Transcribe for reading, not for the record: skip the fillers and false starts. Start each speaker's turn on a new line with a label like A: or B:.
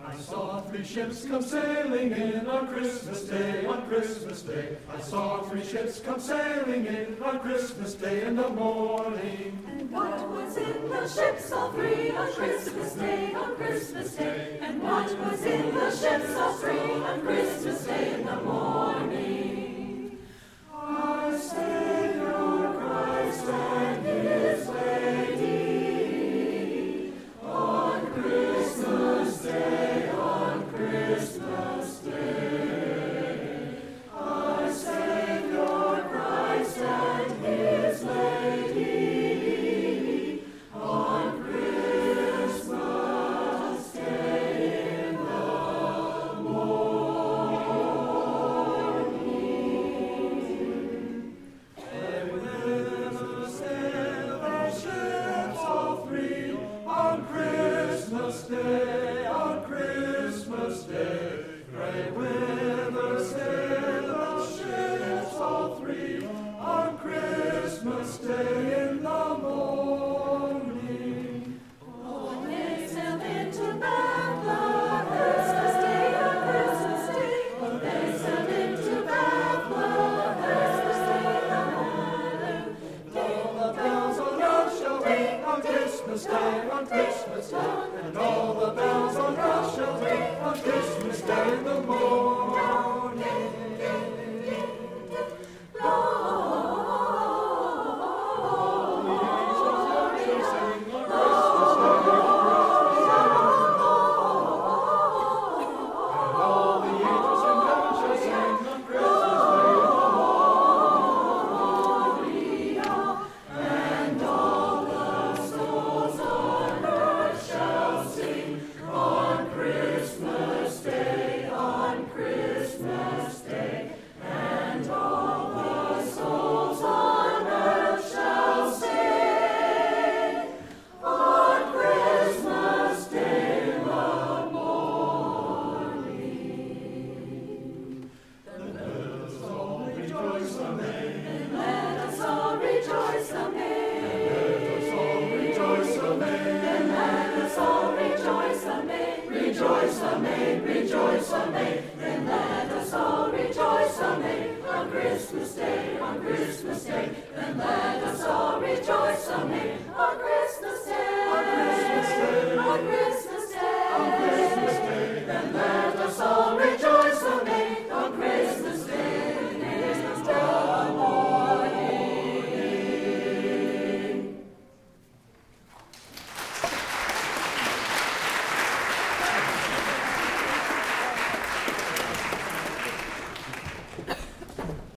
A: I saw three ships come sailing in on Christmas Day, on Christmas Day. I saw three ships come sailing in on Christmas Day in the morning.
B: And what was in the ships all three on Christmas Day, on Christmas Day? And what was in the ships all three on Christmas Day in the morning? Our Savior Christ and His Lady on Christmas Day, on Christmas Day. Our Savior Christ and His Lady on Christmas Day in the morning. And with us sail our ships all three on Christmas Day, on Christmas Day. Great withers sail our ships all three on Christmas Day in the morning. Oh, they sailed into Bethlehem, Christmas Day, on Christmas Day. Oh, they sailed into Bethlehem, Christmas Day in the morning.
A: All the bells on earth shall ring on Christmas Day, on Christmas Day. And all the bells on earth shall ring on Christmas Day in the morning.
B: Rejoice, amen, rejoice, amen, then let us all rejoice, amen, on Christmas Day, then let us all rejoice, amen.